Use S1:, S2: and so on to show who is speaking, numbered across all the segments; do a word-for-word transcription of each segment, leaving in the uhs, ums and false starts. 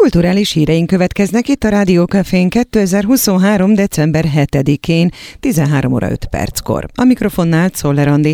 S1: Kulturális híreink következnek itt a Rádió Cafén kétezer-huszonhárom. december hetedikén tizenhárom óra öt perckor. A mikrofonnál Czoller Andi.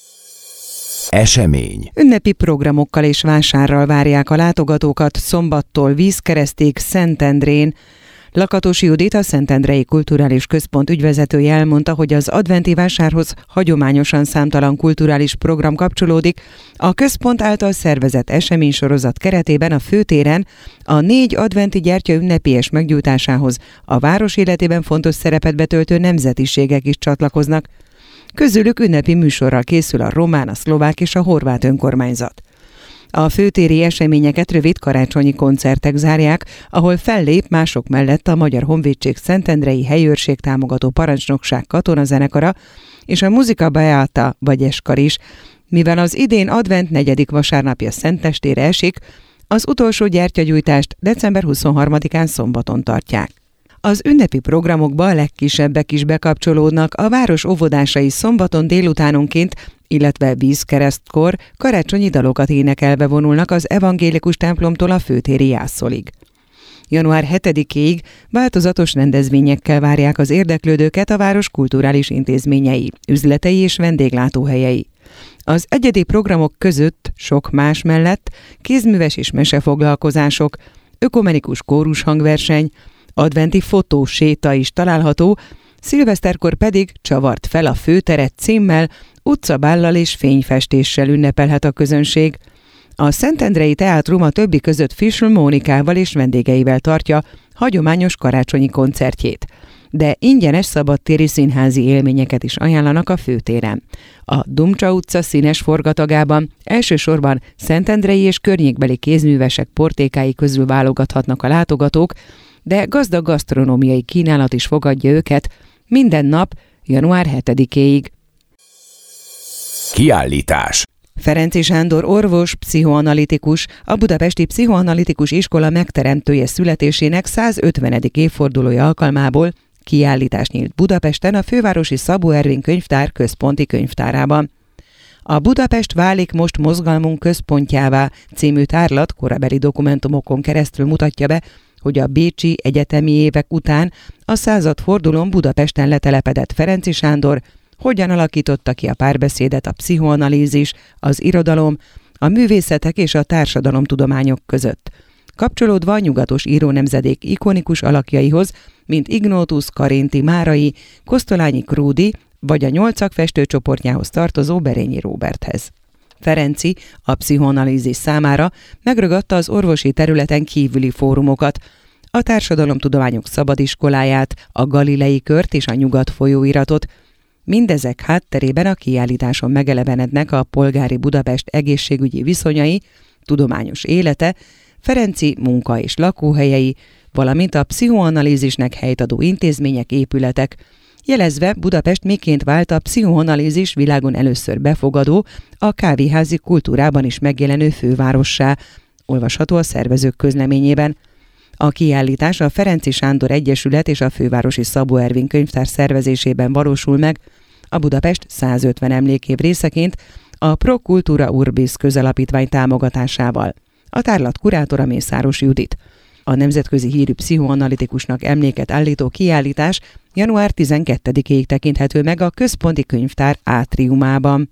S2: Esemény.
S1: Ünnepi programokkal és vásárral várják a látogatókat szombattól Vízkeresztig Szentendrén. Lakatos Judit, a Szentendrei Kulturális Központ ügyvezetője elmondta, hogy az adventi vásárhoz hagyományosan számtalan kulturális program kapcsolódik. A központ által szervezett eseménysorozat keretében a főtéren a négy adventi gyertya ünnepélyes meggyújtásához a város életében fontos szerepet betöltő nemzetiségek is csatlakoznak. Közülük ünnepi műsorral készül a román, a szlovák és a horvát önkormányzat. A főtéri eseményeket rövid karácsonyi koncertek zárják, ahol fellép mások mellett a Magyar Honvédség Szentendrei Helyőrség Támogató Parancsnokság katonazenekara és a Muzika Beata Vagyeskar is. Mivel az idén advent negyedik vasárnapja szentestére esik, az utolsó gyertyagyújtást december huszonharmadikán szombaton tartják. Az ünnepi programokba a legkisebbek is bekapcsolódnak, a város óvodásai szombaton délutánonként, illetve vízkeresztkor karácsonyi dalokat énekelve vonulnak az evangélikus templomtól a főtéri jászolig. január hetedikéig változatos rendezvényekkel várják az érdeklődőket a város kulturális intézményei, üzletei és vendéglátóhelyei. Az egyedi programok között sok más mellett kézműves és mesefoglalkozások, ökumenikus kórushangverseny, adventi fotóséta is található, szilveszterkor pedig Csavart fel a főteret címmel, utcabállal és fényfestéssel ünnepelhet a közönség. A Szentendrei Teátrum a többi között Fischl Mónikával és vendégeivel tartja hagyományos karácsonyi koncertjét. De ingyenes szabadtéri színházi élményeket is ajánlanak a főtéren. A Dumcsa utca színes forgatagában elsősorban szentendrei és környékbeli kézművesek portékái közül válogathatnak a látogatók, de gazdag gasztronómiai kínálat is fogadja őket minden nap január hetedikéig.
S2: Kiállítás.
S1: Ferenczy Sándor orvos, pszichoanalitikus, a Budapesti Pszichoanalitikus Iskola megteremtője születésének százötvenedik évfordulója alkalmából kiállítás nyílt Budapesten a fővárosi Szabó Ervin könyvtár központi könyvtárában. A Budapest válik most mozgalmunk központjává című tárlat korabeli dokumentumokon keresztül mutatja be, hogy a bécsi egyetemi évek után a századfordulón Budapesten letelepedett Ferenczy Sándor hogyan alakította ki a párbeszédet a pszichoanalízis, az irodalom, a művészetek és a társadalomtudományok között, kapcsolódva a nyugatos írónemzedék ikonikus alakjaihoz, mint Ignótusz, Karinti, Márai, Kosztolányi Krúdy vagy a nyolcak festőcsoportjához tartozó Berényi Róberthez. Ferenczy a pszichoanalízis számára megragadta az orvosi területen kívüli fórumokat, a Társadalomtudományok Szabadiskoláját, a Galilei Kört és a Nyugat folyóiratot. Mindezek hátterében a kiállításon megelevenednek a polgári Budapest egészségügyi viszonyai, tudományos élete, Ferenczy munka- és lakóhelyei, valamint a pszichoanalízisnek helyt adó intézmények, épületek, jelezve Budapest miként vált a pszichoanalízis világon először befogadó, a kávéházi kultúrában is megjelenő fővárossá, olvasható a szervezők közleményében. A kiállítás a Ferenczy Sándor Egyesület és a fővárosi Szabó Ervin könyvtár szervezésében valósul meg, a Budapest százötven emlékév részeként a Pro Cultura Urbis közalapítvány támogatásával. A tárlat kurátora Mészáros Judit. A nemzetközi hírű pszichoanalitikusnak emléket állító kiállítás január tizenkettedikéig tekinthető meg a központi könyvtár átriumában.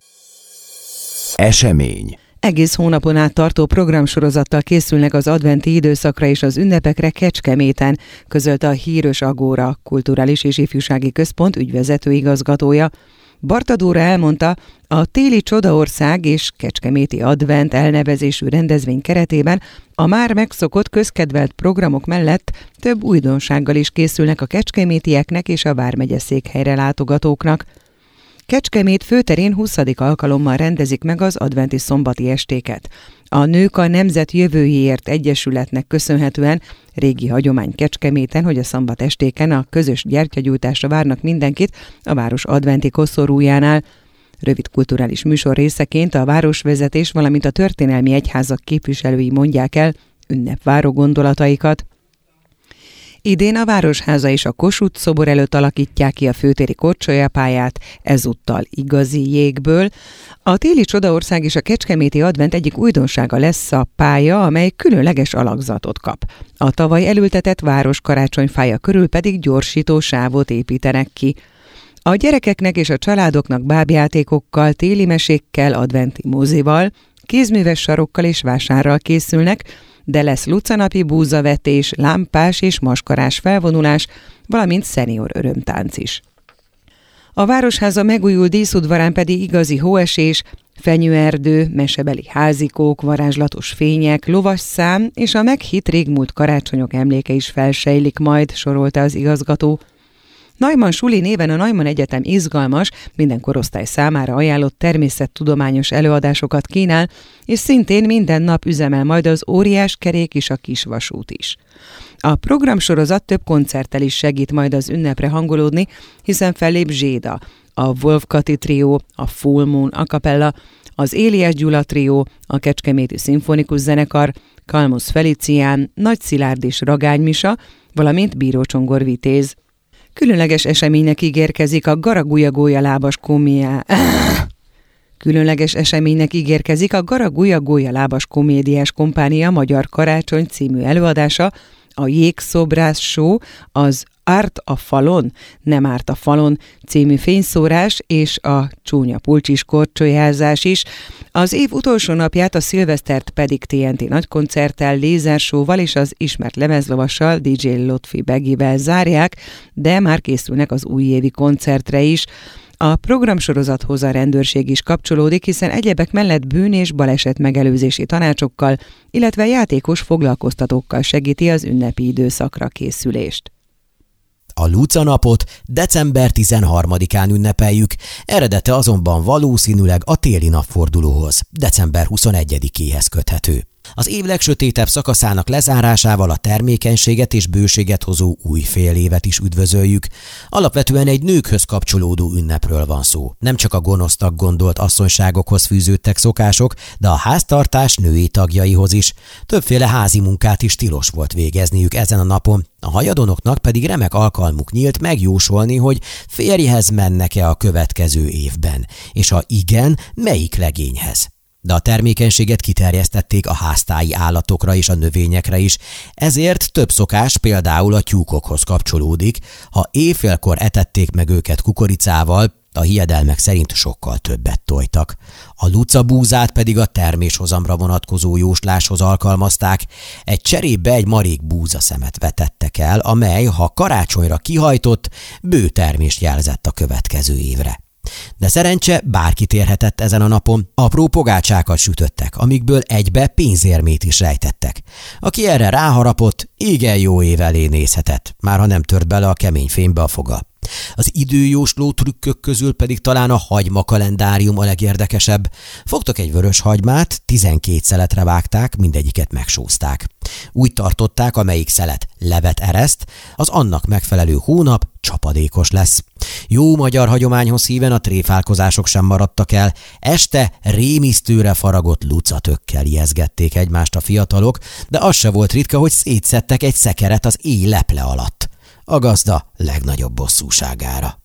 S2: Esemény.
S1: Egész hónapon át tartó programsorozattal készülnek az adventi időszakra és az ünnepekre Kecskeméten, közölte a Hírös Agóra Kulturális és Ifjúsági Központ ügyvezető igazgatója. Barta Dóra elmondta, a téli Csodaország és Kecskeméti Advent elnevezésű rendezvény keretében a már megszokott közkedvelt programok mellett több újdonsággal is készülnek a kecskemétieknek és a vármegye székhelyre látogatóknak. Kecskemét főterén huszadik alkalommal rendezik meg az adventi szombati estéket. A Nők a Nemzet Jövőjéért Egyesületnek köszönhetően régi hagyomány Kecskeméten, hogy a szombat estéken a közös gyertyagyújtásra várnak mindenkit a város adventi koszorújánál. Rövid kulturális műsor részeként a városvezetés, valamint a történelmi egyházak képviselői mondják el ünnepváró gondolataikat. Idén a Városháza és a Kossuth szobor előtt alakítják ki a főtéri korcsolyapályát, ezúttal igazi jégből. A téli csodaország és a kecskeméti advent egyik újdonsága lesz a pálya, amely különleges alakzatot kap. A tavaly elültetett város karácsonyfája körül pedig gyorsító sávot építenek ki. A gyerekeknek és a családoknak bábjátékokkal, téli mesékkel, adventi mozival, kézműves sarokkal és vásárral készülnek, de lesz lucanapi búzavetés, lámpás és maskarás felvonulás, valamint szenior örömtánc is. A Városháza megújult díszudvarán pedig igazi hóesés, fenyőerdő, mesebeli házikók, varázslatos fények, lovasszám és a meghitt régmúlt karácsonyok emléke is felsejlik majd, sorolta az igazgató. Neumann Suli néven a Neumann Egyetem izgalmas, minden korosztály számára ajánlott természettudományos előadásokat kínál, és szintén minden nap üzemel majd az óriás kerék és a kis vasút is. A programsorozat több koncerttel is segít majd az ünnepre hangolódni, hiszen fellép Zséda, a Wolf Kati Trio, a Full Moon a cappella, az Éliás Gyula Trio, a Kecskeméti Szimfonikus Zenekar, Kalmusz Felicián, Nagy Szilárd és Ragány Misa, valamint Bíró Csongor Vitéz. Különleges eseménynek ígérkezik a Garagulja Gólyalábas komédia... Különleges eseménynek ígérkezik a Garagulja Gólyalábas Komédiás Kompánia Magyar Karácsony című előadása, a Jégszobrász Show, az Árt a falon, nem árt a falon című fényszórás és a Csúnya Pulcsis korcsolyázás is. Az év utolsó napját, a szilvesztert pedig té en té nagykoncerttel, lézershow-val és az ismert lemezlovassal, dé dzsé Lotfi Begivel zárják, de már készülnek az újévi koncertre is. A programsorozathoz a rendőrség is kapcsolódik, hiszen egyebek mellett bűn- és baleset megelőzési tanácsokkal, illetve játékos foglalkoztatókkal segíti az ünnepi időszakra készülést.
S2: A Luca-napot december tizenharmadikán ünnepeljük, eredete azonban valószínűleg a téli napfordulóhoz, december huszonegyedikéhez köthető. Az év legsötétebb szakaszának lezárásával a termékenységet és bőséget hozó új fél évet is üdvözöljük. Alapvetően egy nőkhöz kapcsolódó ünnepről van szó. Nem csak a gonosznak gondolt asszonyságokhoz fűződtek szokások, de a háztartás női tagjaihoz is. Többféle házi munkát is tilos volt végezniük ezen a napon. A hajadonoknak pedig remek alkalmuk nyílt megjósolni, hogy férjhez mennek-e a következő évben, és ha igen, melyik legényhez. De a termékenységet kiterjesztették a háztáji állatokra és a növényekre is, ezért több szokás például a tyúkokhoz kapcsolódik. Ha éjfélkor etették meg őket kukoricával, a hiedelmek szerint sokkal többet tojtak. A lucabúzát pedig a terméshozamra vonatkozó jósláshoz alkalmazták. Egy cserébe egy marék búzaszemet vetettek el, amely, ha karácsonyra kihajtott, bő termést jelzett a következő évre. De szerencse bárki térhetett ezen a napon. Apró pogácsákat sütöttek, amikből egybe pénzérmét is rejtettek. Aki erre ráharapott, igen jó év elé nézhetett, már ha nem tört bele a kemény fénybe a foga. Az időjósló trükkök közül pedig talán a hagyma kalendárium a legérdekesebb. Fogtak egy vörös hagymát, tizenkét szeletre vágták, mindegyiket megsózták. Úgy tartották, amelyik szelet levet ereszt, az annak megfelelő hónap csapadékos lesz. Jó magyar hagyományhoz híven a tréfálkozások sem maradtak el. Este rémisztőre faragott lucatökkel ijeszgették egymást a fiatalok, de az se volt ritka, hogy szétszedtek egy szekeret az éj leple alatt. A gazda legnagyobb bosszúságára.